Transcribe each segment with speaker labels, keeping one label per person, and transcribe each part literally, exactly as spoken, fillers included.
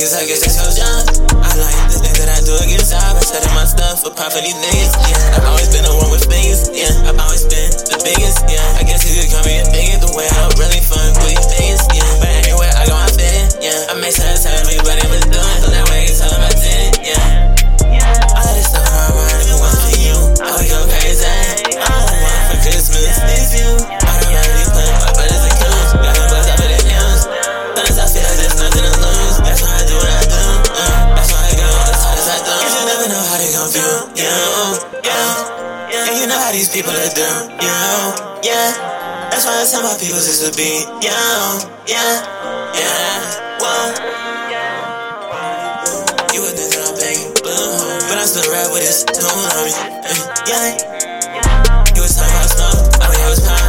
Speaker 1: niggas, I guess that's your job. I like the things that I do against job. I setting my stuff for pop for these niggas. Yeah, I've always been the one with fingers. Yeah, I've always been the biggest. Yeah, I guess you could call me a bigot. The way I don't really fun with these niggas. Yeah, but anywhere I go, I fit. Yeah, I make sure I tell everybody I'm doing. So that way I can tell them I did it. Yeah, all this stuff in my mind, if it wasn't for you, I would go crazy. I don't want for Christmas, it's you. I don't really play my brothers and coons. Got them buzzed up with the news. Sometimes I feel like there's nothing to lose. That's why I do what I do. Uh, that's why I go as hard as I do. Cause you never know how they gon' feel. Yeah, yeah. And you know how these people are do. Yeah, yeah. That's why I tell my people this would be. Yeah, yeah, yeah. Whoa. You would think that I'm begging blue, but I still rap with this tune on me. Yeah, you was talking about smoke, I mean I was popping.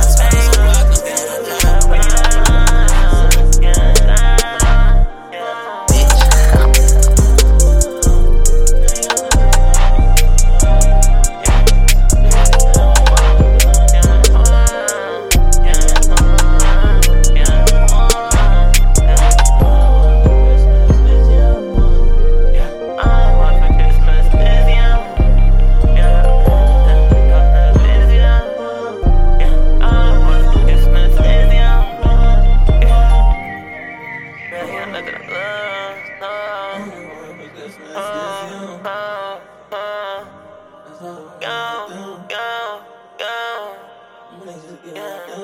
Speaker 1: Go, go, go.